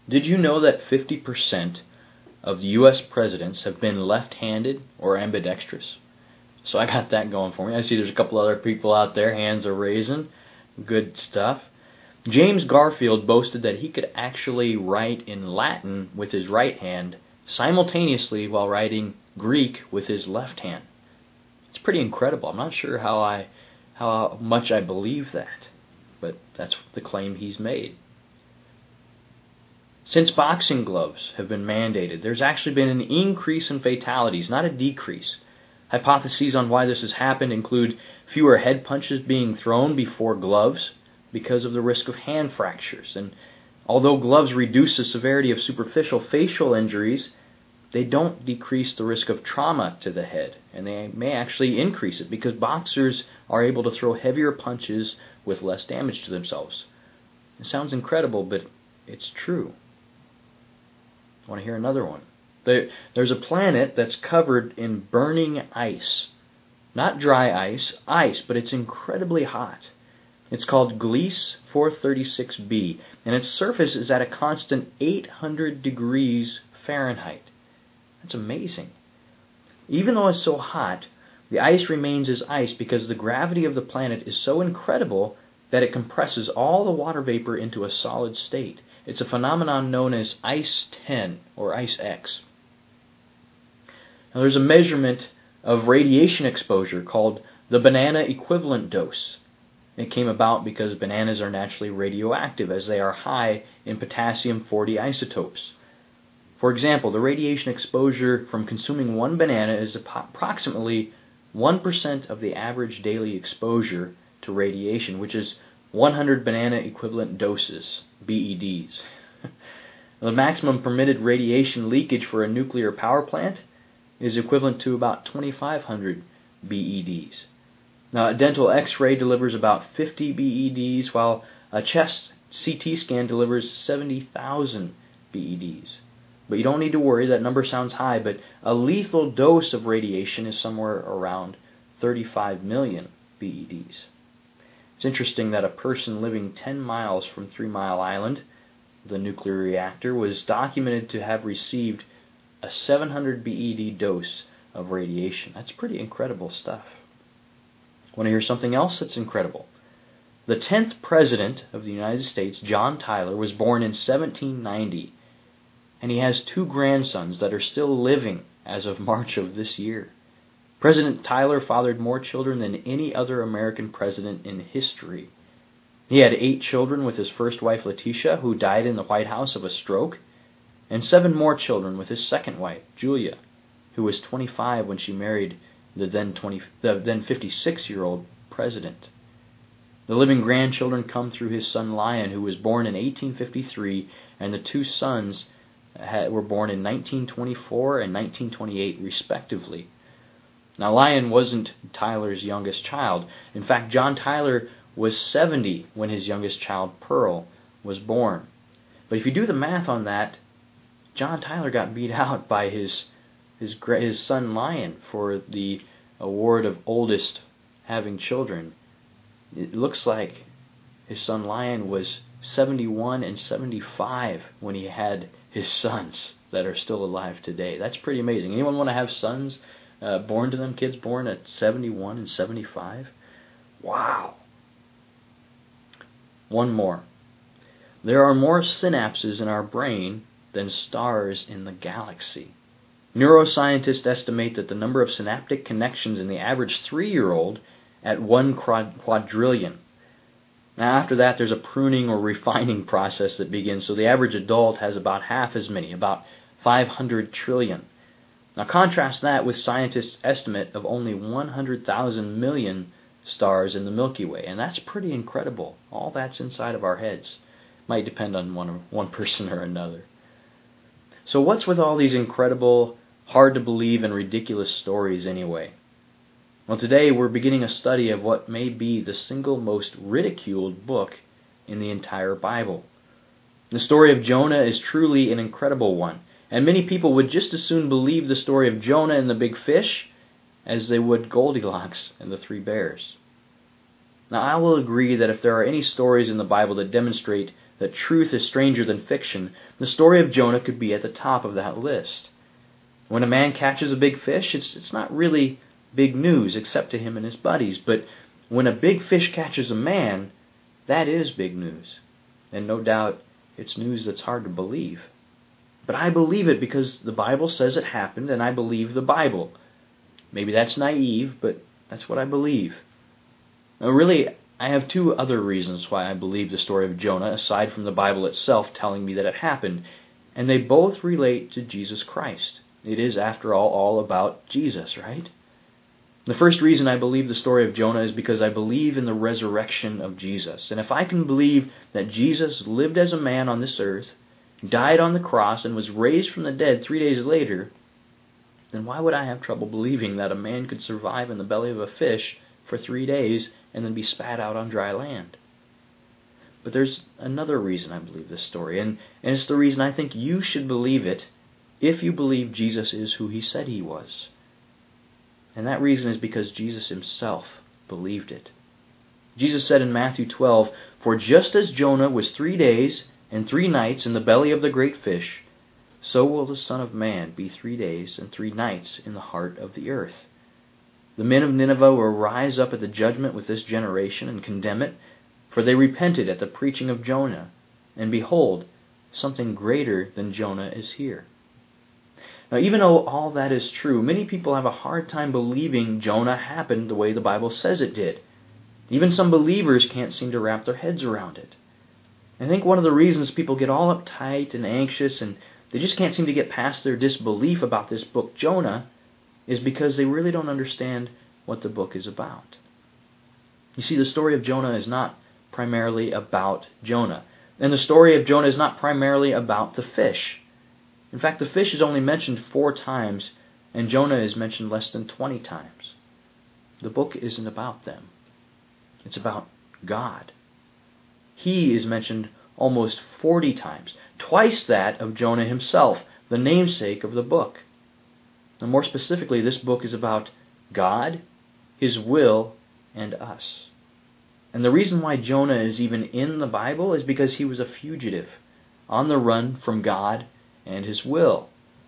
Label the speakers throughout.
Speaker 1: Did you know that 50% of the U.S. presidents have been left-handed or ambidextrous? So I got that going for me. I see there's a couple other people out there, hands are raising. Good stuff. James Garfield boasted that he could actually write in Latin with his right hand simultaneously while writing Greek with his left hand. It's pretty incredible. I'm not sure how much I believe that, but that's the claim he's made. Since boxing gloves have been mandated, there's actually been an increase in fatalities, not a decrease. Hypotheses on why this has happened include fewer head punches being thrown before gloves because of the risk of hand fractures. And although gloves reduce the severity of superficial facial injuries, they don't decrease the risk of trauma to the head, and they may actually increase it because boxers are able to throw heavier punches with less damage to themselves. It sounds incredible, but it's true. I want to hear another one. There's a planet that's covered in burning ice. Not dry ice, but it's incredibly hot. It's called Gliese 436b, and its surface is at a constant 800 degrees Fahrenheit. That's amazing. Even though it's so hot, the ice remains as ice because the gravity of the planet is so incredible that it compresses all the water vapor into a solid state. It's a phenomenon known as Ice 10 or Ice X. Now, there's a measurement of radiation exposure called the banana equivalent dose. It came about because bananas are naturally radioactive as they are high in potassium-40 isotopes. For example, the radiation exposure from consuming one banana is approximately 1% of the average daily exposure to radiation, which is 100 banana equivalent doses, BEDs. The maximum permitted radiation leakage for a nuclear power plant is equivalent to about 2,500 BEDs. Now, a dental X-ray delivers about 50 BEDs, while a chest CT scan delivers 70,000 BEDs. But you don't need to worry, that number sounds high, but a lethal dose of radiation is somewhere around 35 million BEDs. It's interesting that a person living 10 miles from 3 Mile Island, the nuclear reactor, was documented to have received a 700 BED dose of radiation. That's pretty incredible stuff. Want to hear something else that's incredible? The 10th President of the United States, John Tyler, was born in 1790, and he has 2 grandsons that are still living as of March of this year. President Tyler fathered more children than any other American president in history. He had 8 children with his first wife, Letitia, who died in the White House of a stroke, and 7 more children with his second wife, Julia, who was 25 when she married the then 56-year-old president. The living grandchildren come through his son Lyon, who was born in 1853, and the 2 sons were born in 1924 and 1928, respectively. Now, Lyon wasn't Tyler's youngest child. In fact, John Tyler was 70 when his youngest child, Pearl, was born. But if you do the math on that, John Tyler got beat out by his son Lyon for the award of oldest having children. It looks like his son Lyon was 71 and 75 when he had his sons that are still alive today. That's pretty amazing. Anyone want to have sons born to them, kids born at 71 and 75? Wow. One more. There are more synapses in our brain than stars in the galaxy. Neuroscientists estimate that the number of synaptic connections in the average 3-year-old at 1 quadrillion. Now, after that, there's a pruning or refining process that begins, so the average adult has about half as many, about 500 trillion. Now, contrast that with scientists' estimate of only 100,000 million stars in the Milky Way, and that's pretty incredible. All that's inside of our heads. Might depend on one person or another. So what's with all these incredible, hard-to-believe, and ridiculous stories anyway? Well, today we're beginning a study of what may be the single most ridiculed book in the entire Bible. The story of Jonah is truly an incredible one, and many people would just as soon believe the story of Jonah and the big fish as they would Goldilocks and the 3 bears. Now, I will agree that if there are any stories in the Bible that demonstrate that truth is stranger than fiction, the story of Jonah could be at the top of that list. When a man catches a big fish, it's not really big news except to him and his buddies. But when a big fish catches a man, that is big news. And no doubt it's news that's hard to believe. But I believe it because the Bible says it happened, and I believe the Bible. Maybe that's naive, but that's what I believe. Now, really, I have two other reasons why I believe the story of Jonah, aside from the Bible itself telling me that it happened, and they both relate to Jesus Christ. It is, after all about Jesus, right? The first reason I believe the story of Jonah is because I believe in the resurrection of Jesus. And if I can believe that Jesus lived as a man on this earth, died on the cross, and was raised from the dead 3 days later, then why would I have trouble believing that a man could survive in the belly of a fish for 3 days and then be spat out on dry land? But there's another reason I believe this story, and it's the reason I think you should believe it if you believe Jesus is who he said he was. And that reason is because Jesus himself believed it. Jesus said in Matthew 12, "For just as Jonah was 3 days and 3 nights in the belly of the great fish, so will the Son of Man be 3 days and 3 nights in the heart of the earth. The men of Nineveh will rise up at the judgment with this generation and condemn it, for they repented at the preaching of Jonah, and behold, something greater than Jonah is here." Now, even though all that is true, many people have a hard time believing Jonah happened the way the Bible says it did. Even some believers can't seem to wrap their heads around it. I think one of the reasons people get all uptight and anxious and they just can't seem to get past their disbelief about this book, Jonah, is because they really don't understand what the book is about. You see, the story of Jonah is not primarily about Jonah. And the story of Jonah is not primarily about the fish. In fact, the fish is only mentioned 4 times, and Jonah is mentioned less than 20 times. The book isn't about them. It's about God. He is mentioned almost 40 times, twice that of Jonah himself, the namesake of the book. And more specifically, this book is about God, his will, and us. And the reason why Jonah is even in the Bible is because he was a fugitive, on the run from God and his will.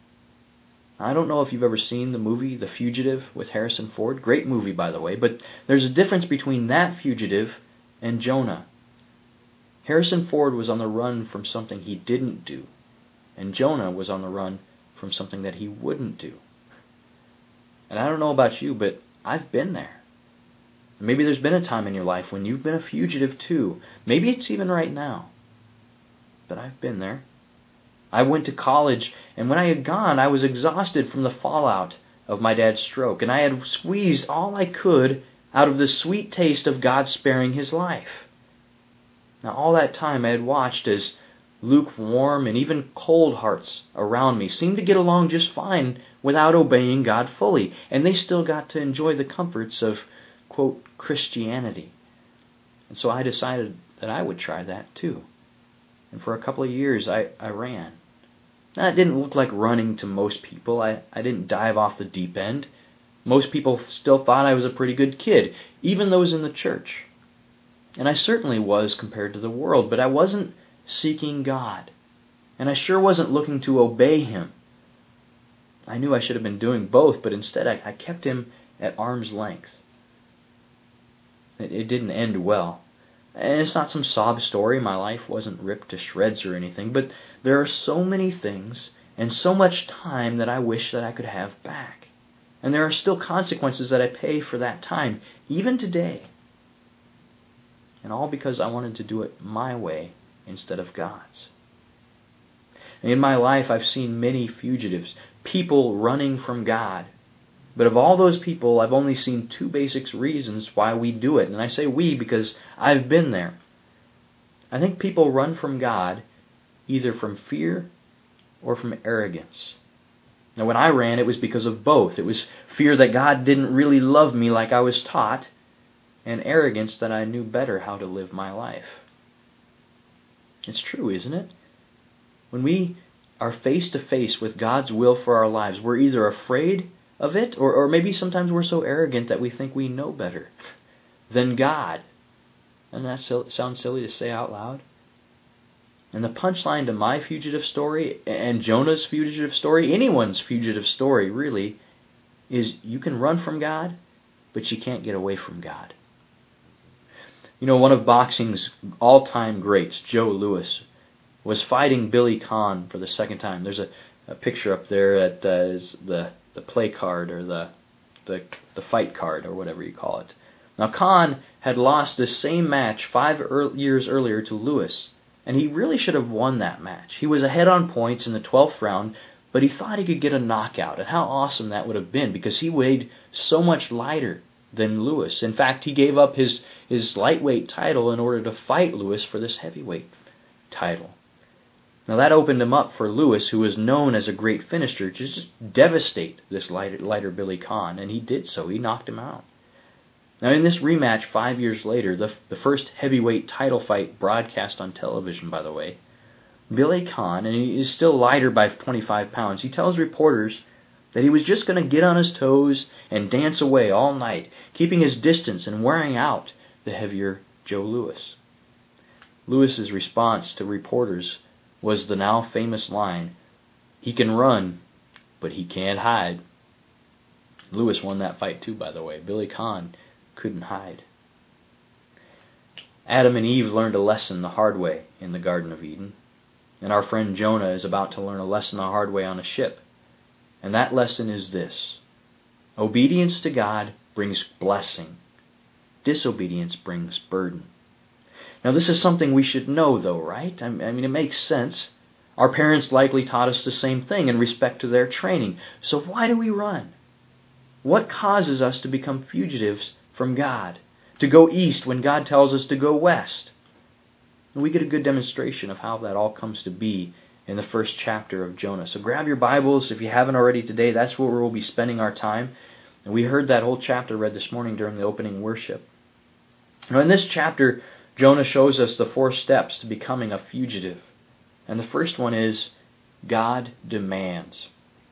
Speaker 1: I don't know if you've ever seen the movie The Fugitive with Harrison Ford. Great movie, by the way, but there's a difference between that fugitive and Jonah. Harrison Ford was on the run from something he didn't do, and Jonah was on the run from something that he wouldn't do. And I don't know about you, but I've been there. Maybe there's been a time in your life when you've been a fugitive too. Maybe it's even right now. But I've been there. I went to college, and when I had gone, I was exhausted from the fallout of my dad's stroke, and I had squeezed all I could out of the sweet taste of God sparing his life. Now, all that time I had watched as lukewarm and even cold hearts around me seemed to get along just fine without obeying God fully, and they still got to enjoy the comforts of, quote, Christianity. And so I decided that I would try that too. And for a couple of years, I ran. Now, it didn't look like running to most people. I didn't dive off the deep end. Most people still thought I was a pretty good kid, even those in the church. And I certainly was compared to the world, but I wasn't seeking God. And I sure wasn't looking to obey him. I knew I should have been doing both, but instead I kept him at arm's length. It didn't end well. And it's not some sob story. My life wasn't ripped to shreds or anything, but there are so many things and so much time that I wish that I could have back. And there are still consequences that I pay for that time, even today. And all because I wanted to do it my way instead of God's. In my life, I've seen many fugitives, people running from God. But of all those people, I've only seen 2 basic reasons why we do it. And I say we because I've been there. I think people run from God either from fear or from arrogance. Now, when I ran, it was because of both. It was fear that God didn't really love me like I was taught, and arrogance that I knew better how to live my life. It's true, isn't it? When we are face to face with God's will for our lives, we're either afraid of it, or maybe sometimes we're so arrogant that we think we know better than God. And that sounds silly to say out loud. And the punchline to my fugitive story, and Jonah's fugitive story, anyone's fugitive story really, is you can run from God, but you can't get away from God. You know, one of boxing's all-time greats, Joe Louis, was fighting Billy Conn for the second time. There's a picture up there that is the play card or the fight card or whatever you call it. Now, Conn had lost this same match 5 years earlier to Louis, and he really should have won that match. He was ahead on points in the 12th round, but he thought he could get a knockout, and how awesome that would have been because he weighed so much lighter than Louis. In fact, he gave up his lightweight title in order to fight Louis for this heavyweight title. Now that opened him up for Louis, who was known as a great finisher, to just devastate this lighter Billy Conn, and he did so. He knocked him out. Now in this rematch 5 years later, the first heavyweight title fight broadcast on television, by the way, Billy Conn, and he is still lighter by 25 pounds, he tells reporters that he was just going to get on his toes and dance away all night, keeping his distance and wearing out the heavier Joe Louis. Louis's response to reporters was the now famous line, "He can run, but he can't hide." Louis won that fight too, by the way. Billy Conn couldn't hide. Adam and Eve learned a lesson the hard way in the Garden of Eden, and our friend Jonah is about to learn a lesson the hard way on a ship. And that lesson is this: obedience to God brings blessing. Disobedience brings burden. Now this is something we should know though, right? I mean, it makes sense. Our parents likely taught us the same thing in respect to their training. So why do we run? What causes us to become fugitives from God? To go east when God tells us to go west? And we get a good demonstration of how that all comes to be in the first chapter of Jonah. So grab your Bibles if you haven't already today. That's where we'll be spending our time. And we heard that whole chapter read this morning during the opening worship. Now in this chapter, Jonah shows us the 4 steps to becoming a fugitive. And the first one is God demands.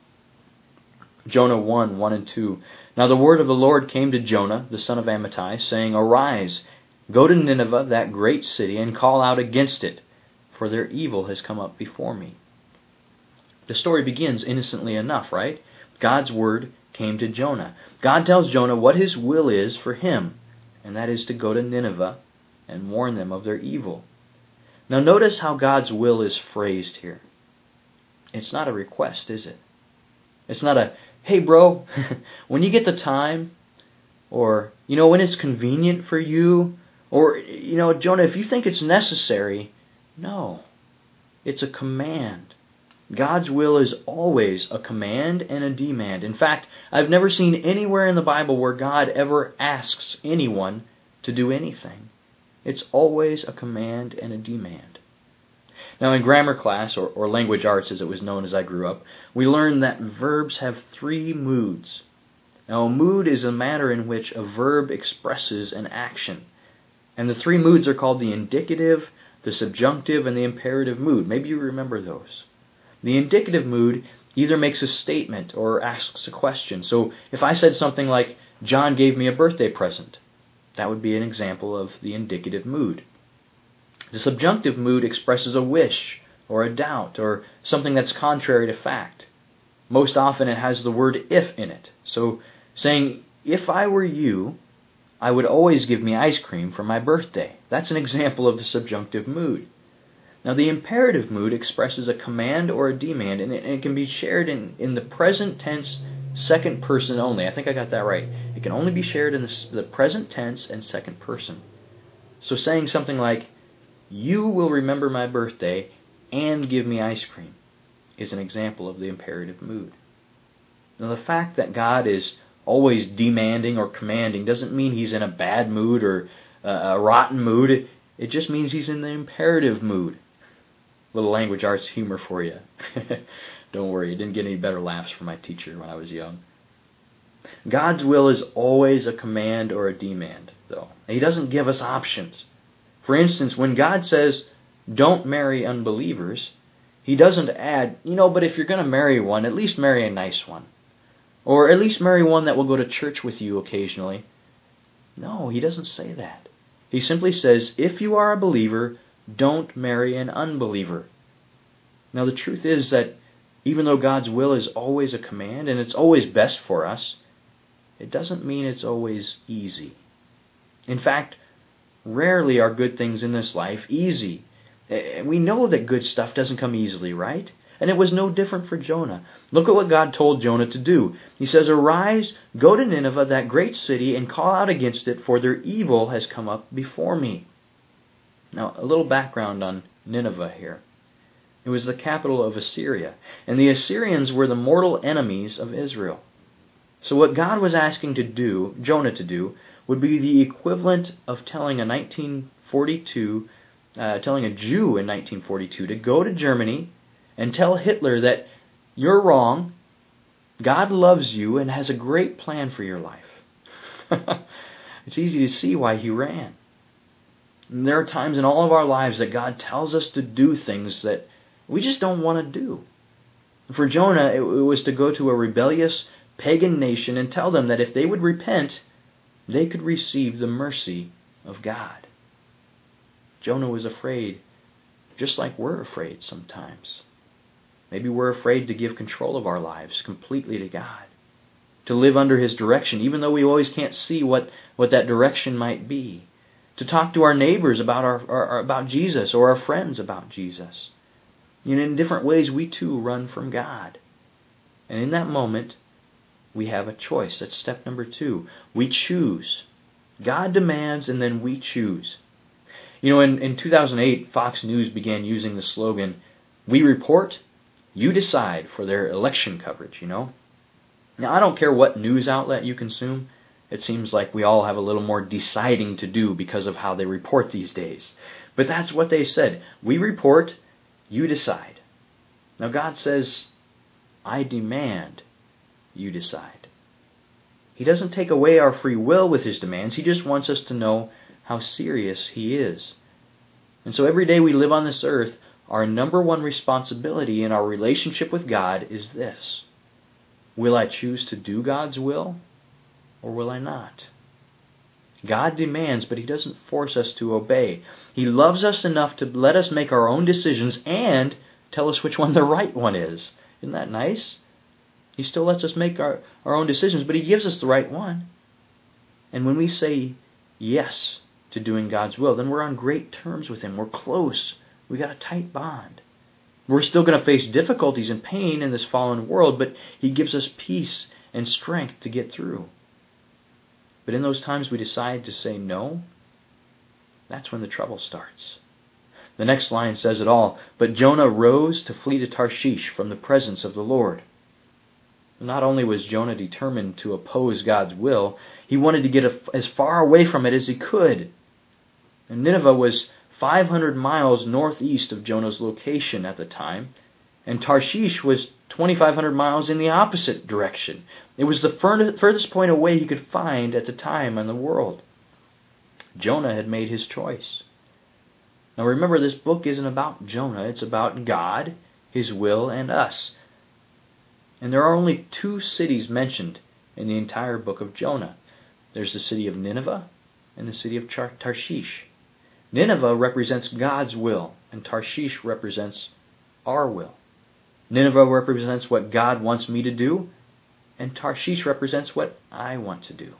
Speaker 1: Jonah 1 and 2. Now the word of the Lord came to Jonah, the son of Amittai, saying, "Arise, go to Nineveh, that great city, and call out against it, for their evil has come up before me." The story begins innocently enough, right? God's word came to Jonah. God tells Jonah what his will is for him, and that is to go to Nineveh and warn them of their evil. Now notice how God's will is phrased here. It's not a request, is it? It's not a, "Hey bro, when you get the time," or, "when it's convenient for you," or, "Jonah, if you think it's necessary." No, it's a command. God's will is always a command and a demand. In fact, I've never seen anywhere in the Bible where God ever asks anyone to do anything. It's always a command and a demand. Now in grammar class, or language arts as it was known as I grew up, we learned that verbs have 3 moods. Now a mood is a manner in which a verb expresses an action. And the 3 moods are called the indicative, the subjunctive, and the imperative mood. Maybe you remember those. The indicative mood either makes a statement or asks a question. So if I said something like, "John gave me a birthday present," that would be an example of the indicative mood. The subjunctive mood expresses a wish or a doubt or something that's contrary to fact. Most often it has the word "if" in it. So saying, "If I were you, I would always give me ice cream for my birthday." That's an example of the subjunctive mood. Now the imperative mood expresses a command or a demand, and it can be shared in the present tense, second person only. I think I got that right. It can only be shared in the present tense and second person. So saying something like, "You will remember my birthday and give me ice cream," is an example of the imperative mood. Now the fact that God is always demanding or commanding doesn't mean he's in a bad mood or a rotten mood. It just means he's in the imperative mood. Little language arts humor for you. Don't worry, it didn't get any better laughs from my teacher when I was young. God's will is always a command or a demand, though. He doesn't give us options. For instance, when God says, "Don't marry unbelievers," he doesn't add, "But if you're going to marry one, at least marry a nice one. Or at least marry one that will go to church with you occasionally." No, he doesn't say that. He simply says, if you are a believer, don't marry an unbeliever. Now the truth is that even though God's will is always a command and it's always best for us, it doesn't mean it's always easy. In fact, rarely are good things in this life easy. We know that good stuff doesn't come easily, right? And it was no different for Jonah. Look at what God told Jonah to do. He says, "Arise, go to Nineveh, that great city, and call out against it, for their evil has come up before me." Now, a little background on Nineveh here. It was the capital of Assyria, and the Assyrians were the mortal enemies of Israel. So what God was asking Jonah to do, would be the equivalent of telling a Jew in 1942 to go to Germany and tell Hitler that you're wrong, God loves you and has a great plan for your life. It's easy to see why he ran. And there are times in all of our lives that God tells us to do things that we just don't want to do. For Jonah, it was to go to a rebellious pagan nation and tell them that if they would repent, they could receive the mercy of God. Jonah was afraid, just like we're afraid sometimes. Maybe we're afraid to give control of our lives completely to God, to live under His direction, even though we always can't see what that direction might be, to talk to our neighbors about Jesus or our friends about Jesus. In different ways, we too run from God. And in that moment, we have a choice. That's step number 2. We choose. God demands, and then we choose. In 2008, Fox News began using the slogan, "We report, you decide," for their election coverage, Now, I don't care what news outlet you consume. It seems like we all have a little more deciding to do because of how they report these days. But that's what they said. We report, you decide. Now God says, I demand you decide. He doesn't take away our free will with His demands. He just wants us to know how serious He is. And so every day we live on this earth, our number one responsibility in our relationship with God is this: will I choose to do God's will, or will I not? God demands, but He doesn't force us to obey. He loves us enough to let us make our own decisions and tell us which one the right one is. Isn't that nice? He still lets us make our own decisions, but He gives us the right one. And when we say yes to doing God's will, then we're on great terms with Him. We're close. We got a tight bond. We're still going to face difficulties and pain in this fallen world, but He gives us peace and strength to get through. But in those times we decide to say no, that's when the trouble starts. The next line says it all. But Jonah rose to flee to Tarshish from the presence of the Lord. Not only was Jonah determined to oppose God's will, he wanted to get as far away from it as he could. And Nineveh was 500 miles northeast of Jonah's location at the time, and Tarshish was 2,500 miles in the opposite direction. It was the furthest point away he could find at the time in the world. Jonah had made his choice. Now remember, this book isn't about Jonah. It's about God, His will, and us. And there are only 2 cities mentioned in the entire book of Jonah. There's the city of Nineveh and the city of Tarshish. Nineveh represents God's will, and Tarshish represents our will. Nineveh represents what God wants me to do, and Tarshish represents what I want to do.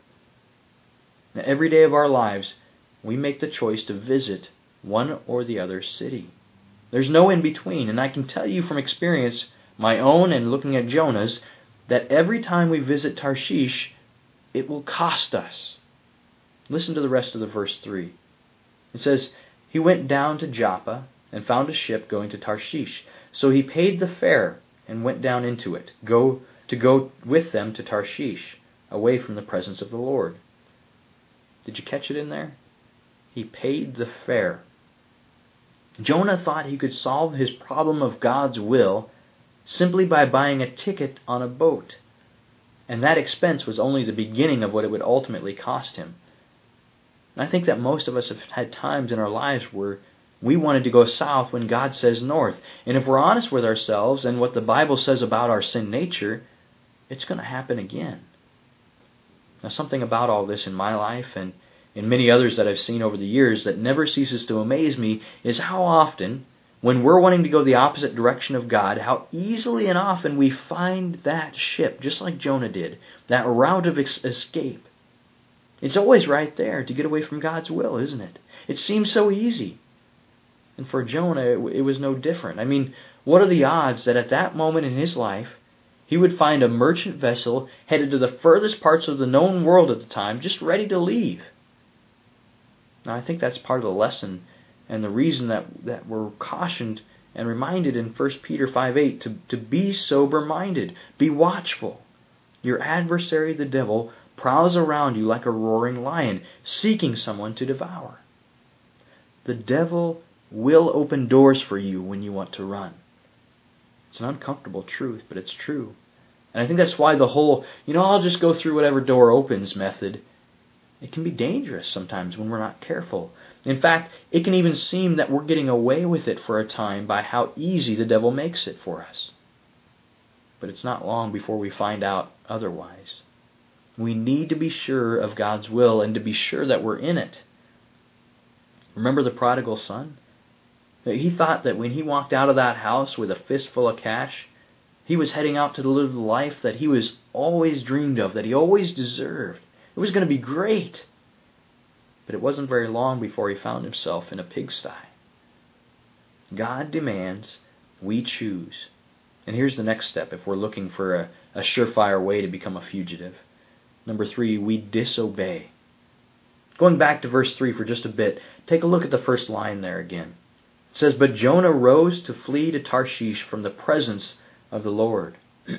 Speaker 1: Now, every day of our lives, we make the choice to visit one or the other city. There's no in between, and I can tell you from experience, my own and looking at Jonah's, that every time we visit Tarshish, it will cost us. Listen to the rest of the verse 3. It says, he went down to Joppa and found a ship going to Tarshish. So he paid the fare and went down into it, to go with them to Tarshish, away from the presence of the Lord. Did you catch it in there? He paid the fare. Jonah thought he could solve his problem of God's will simply by buying a ticket on a boat. And that expense was only the beginning of what it would ultimately cost him. And I think that most of us have had times in our lives where we wanted to go south when God says north. And if we're honest with ourselves and what the Bible says about our sin nature, it's going to happen again. Now, something about all this in my life and and many others that I've seen over the years that never ceases to amaze me is how often, when we're wanting to go the opposite direction of God, how easily and often we find that ship, just like Jonah did, that route of escape. It's always right there to get away from God's will, isn't it? It seems so easy. And for Jonah, it was no different. I mean, what are the odds that at that moment in his life, he would find a merchant vessel headed to the furthest parts of the known world at the time, just ready to leave? Now, I think that's part of the lesson and the reason that we're cautioned and reminded in 1 Peter 5:8 to be sober-minded, be watchful. Your adversary, the devil, prowls around you like a roaring lion, seeking someone to devour. The devil will open doors for you when you want to run. It's an uncomfortable truth, but it's true. And I think that's why the whole, I'll just go through whatever door opens method, it can be dangerous sometimes when we're not careful. In fact, it can even seem that we're getting away with it for a time by how easy the devil makes it for us. But it's not long before we find out otherwise. We need to be sure of God's will and to be sure that we're in it. Remember the prodigal son? He thought that when he walked out of that house with a fistful of cash, he was heading out to live the life that he was always dreamed of, that he always deserved. It was going to be great. But it wasn't very long before he found himself in a pigsty. God demands we choose. And here's the next step if we're looking for a surefire way to become a fugitive. Number 3, we disobey. Going back to verse 3 for just a bit, take a look at the first line there again. It says, "But Jonah rose to flee to Tarshish from the presence of the Lord."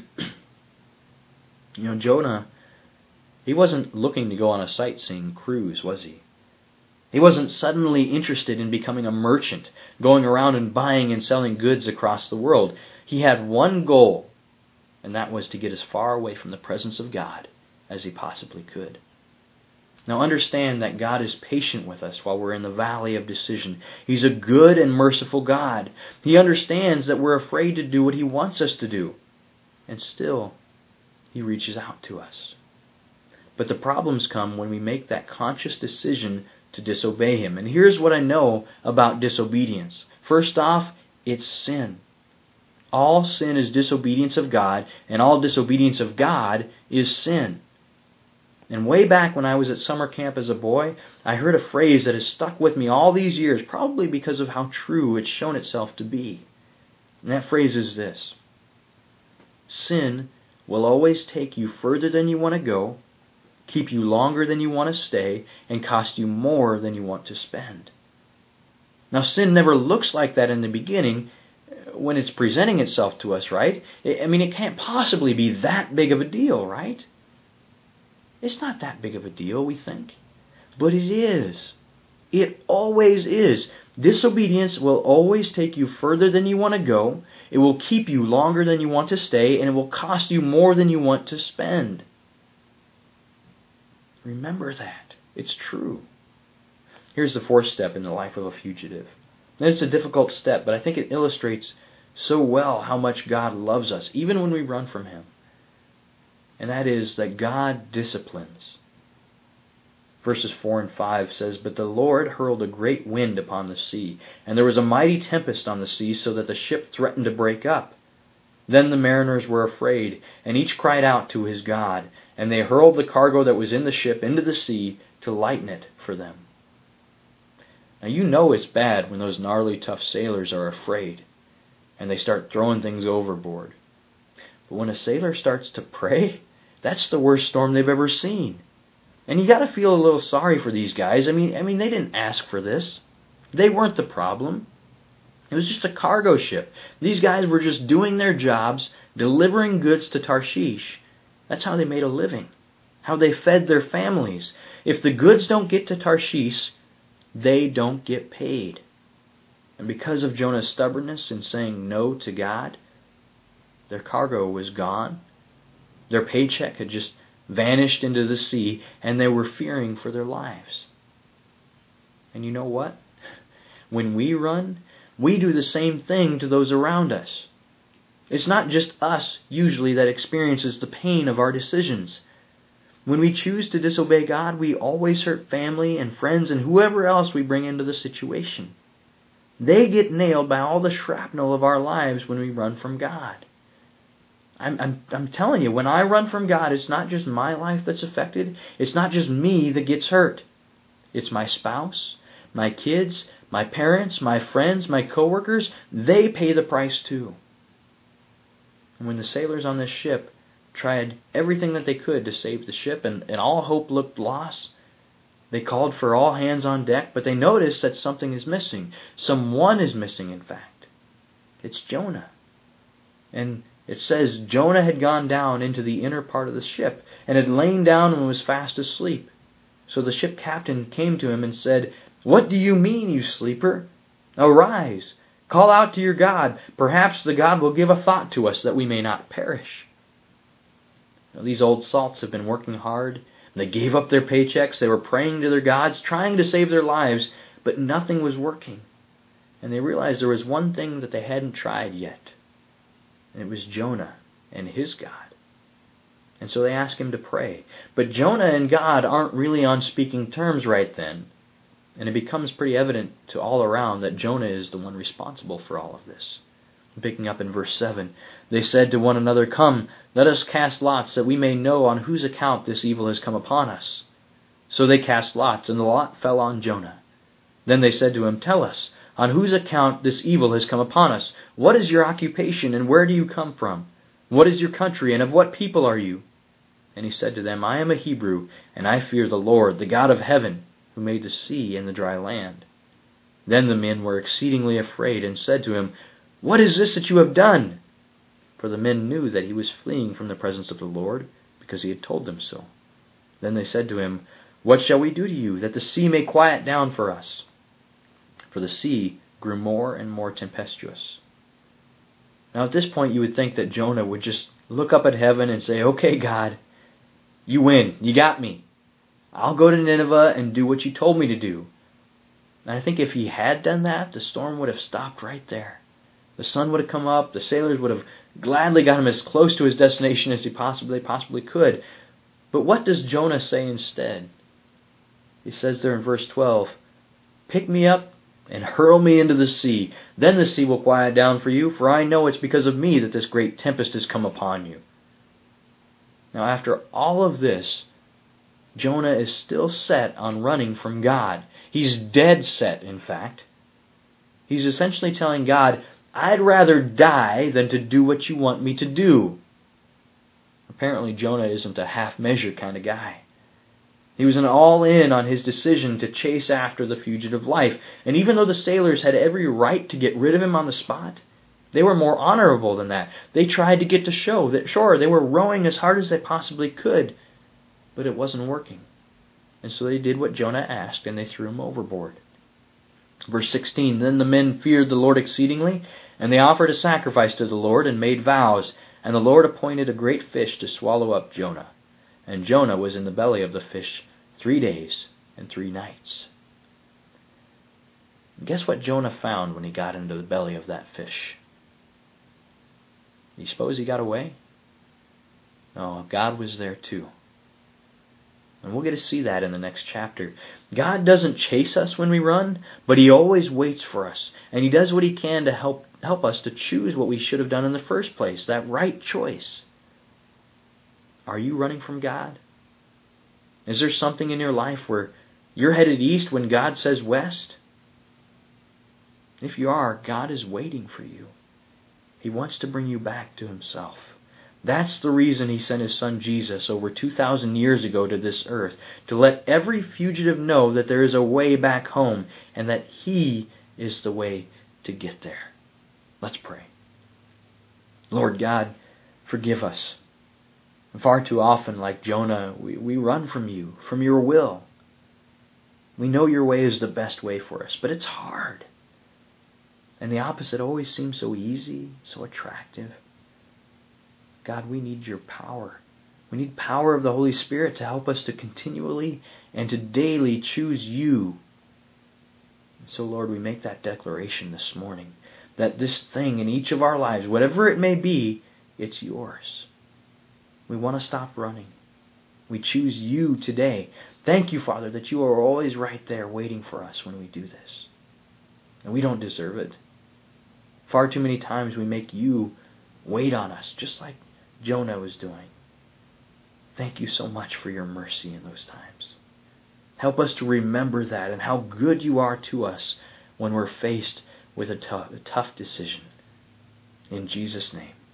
Speaker 1: Jonah, he wasn't looking to go on a sightseeing cruise, was he? He wasn't suddenly interested in becoming a merchant, going around and buying and selling goods across the world. He had one goal, and that was to get as far away from the presence of God as he possibly could. Now understand that God is patient with us while we're in the valley of decision. He's a good and merciful God. He understands that we're afraid to do what He wants us to do. And still, He reaches out to us. But the problems come when we make that conscious decision to disobey Him. And here's what I know about disobedience. First off, it's sin. All sin is disobedience of God, and all disobedience of God is sin. And way back when I was at summer camp as a boy, I heard a phrase that has stuck with me all these years, probably because of how true it's shown itself to be. And that phrase is this: sin will always take you further than you want to go, keep you longer than you want to stay, and cost you more than you want to spend. Now, sin never looks like that in the beginning when it's presenting itself to us, right? It can't possibly be that big of a deal, right? It's not that big of a deal, we think. But it is. It always is. Disobedience will always take you further than you want to go. It will keep you longer than you want to stay, and it will cost you more than you want to spend. Remember that. It's true. Here's the fourth step in the life of a fugitive. And it's a difficult step, but I think it illustrates so well how much God loves us, even when we run from Him. And that is that God disciplines. Verses 4 and 5 says, "But the Lord hurled a great wind upon the sea, and there was a mighty tempest on the sea, so that the ship threatened to break up. Then the mariners were afraid, and each cried out to his God, and they hurled the cargo that was in the ship into the sea to lighten it for them." Now it's bad when those gnarly, tough sailors are afraid, and they start throwing things overboard. But when a sailor starts to pray, that's the worst storm they've ever seen. And you got to feel a little sorry for these guys. I mean, they didn't ask for this. They weren't the problem. It was just a cargo ship. These guys were just doing their jobs, delivering goods to Tarshish. That's how they made a living, how they fed their families. If the goods don't get to Tarshish, they don't get paid. And because of Jonah's stubbornness in saying no to God, their cargo was gone. Their paycheck had just vanished into the sea, and they were fearing for their lives. And you know what? When we run, we do the same thing to those around us. It's not just us, usually, that experiences the pain of our decisions. When we choose to disobey God, we always hurt family and friends and whoever else we bring into the situation. They get nailed by all the shrapnel of our lives when we run from God. I'm telling you, when I run from God, it's not just my life that's affected. It's not just me that gets hurt. It's my spouse, my kids, my parents, my friends, my coworkers. They pay the price too. And when the sailors on this ship tried everything that they could to save the ship and all hope looked lost, they called for all hands on deck, but they noticed that something is missing. Someone is missing, in fact. It's Jonah. And it says Jonah had gone down into the inner part of the ship and had lain down and was fast asleep. So the ship captain came to him and said, "What do you mean, you sleeper? Arise, call out to your God. Perhaps the God will give a thought to us that we may not perish." Now, these old salts have been working hard. They gave up their paychecks. They were praying to their gods, trying to save their lives, but nothing was working. And they realized there was one thing that they hadn't tried yet. And it was Jonah and his God. And so they asked him to pray. But Jonah and God aren't really on speaking terms right then. And it becomes pretty evident to all around that Jonah is the one responsible for all of this. Picking up in verse 7, they said to one another, "Come, let us cast lots, that we may know on whose account this evil has come upon us." So they cast lots, and the lot fell on Jonah. Then they said to him, "Tell us, on whose account this evil has come upon us? What is your occupation, and where do you come from? What is your country, and of what people are you?" And he said to them, "I am a Hebrew, and I fear the Lord, the God of heaven, who made the sea and the dry land." Then the men were exceedingly afraid, and said to him, "What is this that you have done?" For the men knew that he was fleeing from the presence of the Lord, because he had told them so. Then they said to him, "What shall we do to you, that the sea may quiet down for us?" For the sea grew more and more tempestuous. Now at this point you would think that Jonah would just look up at heaven and say, "Okay, God, you win. You got me. I'll go to Nineveh and do what you told me to do." And I think if he had done that, the storm would have stopped right there. The sun would have come up. The sailors would have gladly got him as close to his destination as they possibly could. But what does Jonah say instead? He says there in verse 12, "Pick me up and hurl me into the sea. Then the sea will quiet down for you, for I know it's because of me that this great tempest has come upon you." Now after all of this, Jonah is still set on running from God. He's dead set, in fact. He's essentially telling God, "I'd rather die than to do what you want me to do." Apparently Jonah isn't a half-measure kind of guy. He was an all-in on his decision to chase after the fugitive life. And even though the sailors had every right to get rid of him on the spot, they were more honorable than that. They tried to get to shore. They were rowing as hard as they possibly could, but it wasn't working. And so they did what Jonah asked, and they threw him overboard. Verse 16, "Then the men feared the Lord exceedingly, and they offered a sacrifice to the Lord and made vows. And the Lord appointed a great fish to swallow up Jonah. And Jonah was in the belly of the fish 3 days and 3 nights." And guess what Jonah found when he got into the belly of that fish? Do you suppose he got away? No, God was there too. And we'll get to see that in the next chapter. God doesn't chase us when we run, but He always waits for us. And He does what He can to help us to choose what we should have done in the first place, that right choice. Are you running from God? Is there something in your life where you're headed east when God says west? If you are, God is waiting for you. He wants to bring you back to Himself. That's the reason He sent His Son Jesus over 2,000 years ago to this earth, to let every fugitive know that there is a way back home and that He is the way to get there. Let's pray. Lord God, forgive us. Far too often, like Jonah, we run from You, from Your will. We know Your way is the best way for us, but it's hard. And the opposite always seems so easy, so attractive. God, we need Your power. We need power of the Holy Spirit to help us to continually and to daily choose You. And so, Lord, we make that declaration this morning, that this thing in each of our lives, whatever it may be, it's Yours. We want to stop running. We choose you today. Thank you, Father, that you are always right there waiting for us when we do this. And we don't deserve it. Far too many times we make you wait on us, just like Jonah was doing. Thank you so much for your mercy in those times. Help us to remember that and how good you are to us when we're faced with a tough decision. In Jesus' name.